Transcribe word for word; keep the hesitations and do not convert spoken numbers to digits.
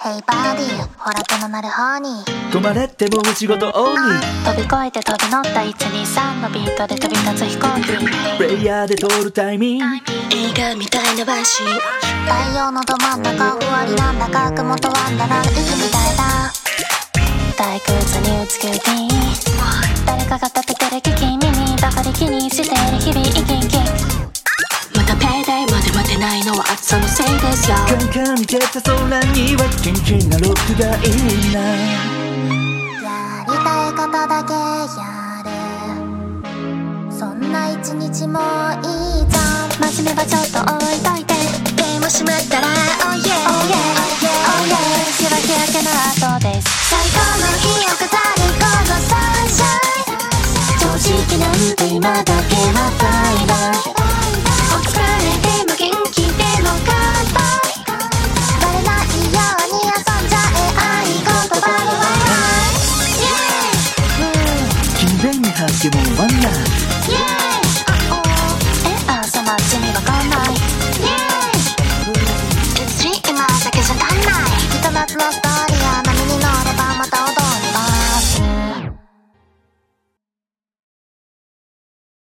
Hey Body ほらとのなる方に止まれってもう仕事オンに飛び越えて飛び乗ったいちにさんのビートで飛び立つ飛行機プレイヤーで通るタイミング映画みたいなワンシーン太陽のど真ん中ふわりなんだか雲とワンダラル海みたいだ退屈に美しい誰かが立ててる君にばかり気にしてる日々生き生きまたペイデイまで待てないのは暑さのせいですよカンカンに照った空にはキンキンなロックがいいなやりたいことだけやるそんな一日もいいじゃん真面目はちょっと置いといてでもしまったら Oh yeah Oh yeah Oh yeah 日は日焼けの後です最高の日を飾るこのサンシャイン正直なんて今だけはバイバイお疲れでも元気でも乾杯バレないように遊んじゃえ合言葉でワイ勤勉に発揮もワンナーえ、朝マッチにわかんない今だけじゃ足んないひと夏のスター